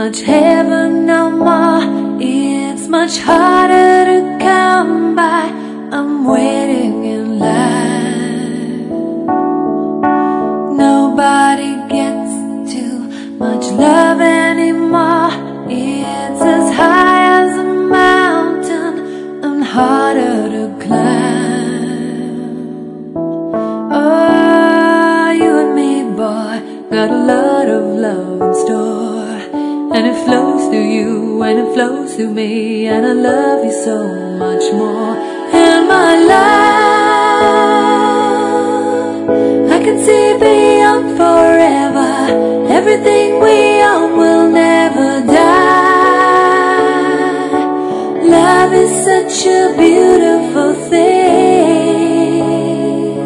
much heaven no more. It's much harder to come by. I'm waiting in line. Nobody gets too much love anymore. It's as high as a mountain and harder to climb. Oh, you and me, boy, got a lot of love in store, and it flows through you and it flows through me, and I love you so much more. And my love, I can see beyond forever. Everything we own will never die. Love is such a beautiful thing.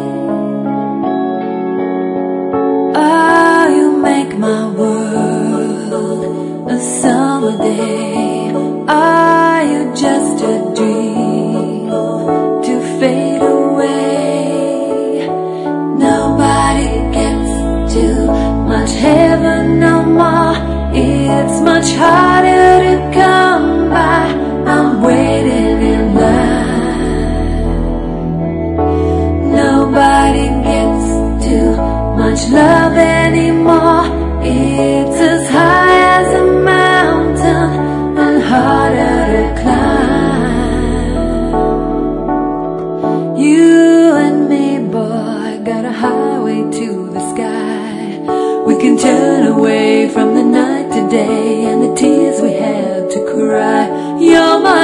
Oh, you make my world a summer day. Are you just a dream to fade away? Nobody gets too much heaven no more. It's much harder to come by. I'm waiting in line. Nobody gets too much love anymore. It's as high as a mountain and harder to climb. You and me, boy, got a highway to the sky. We can turn away from the night today and the tears we had to cry. You're my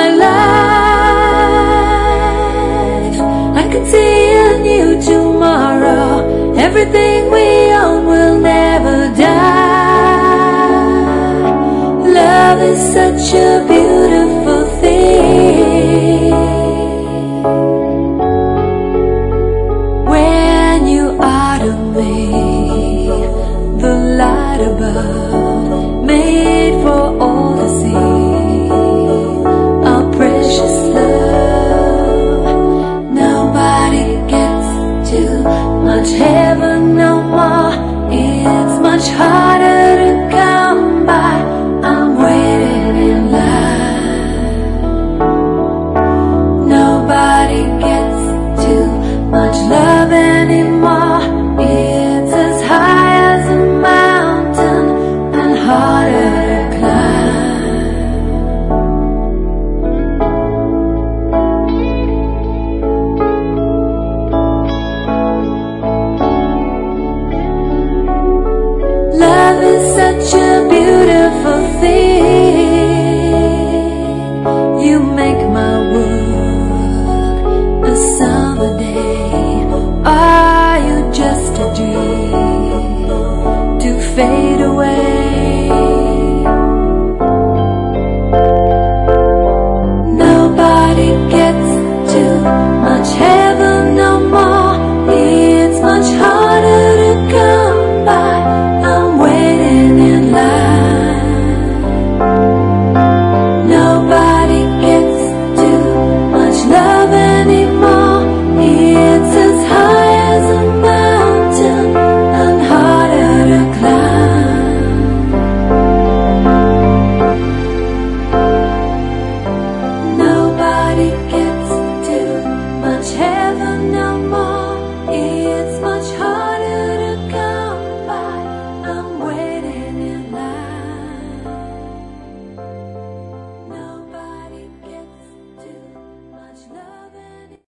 life. I can see in you tomorrow. Everything we own will never die. Love is such a beautiful thing. When you are to me, the light above, made for all to see, our precious love. Nobody gets too much heaven no more. It's much harder to come by. I'm waiting in line. Nobody gets too much love anymore. It's as high as a mountain and harder to climb. Love is such a